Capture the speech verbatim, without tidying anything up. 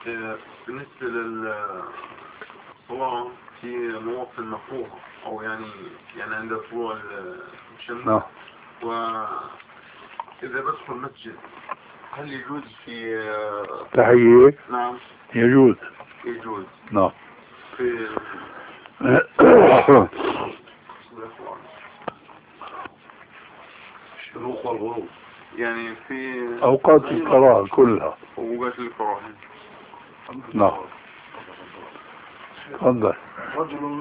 بالنسبة للصلاة في مواطن مفروضة أو يعني يعني عند طلوع الشمس. نعم. وإذا بدخل المسجد هل يجوز في تحية؟ نعم يجوز. يجوز. نعم. في الشروق والغروب يعني في أوقات القراءة كلها. أوقات القراءة. نعم. تفضل.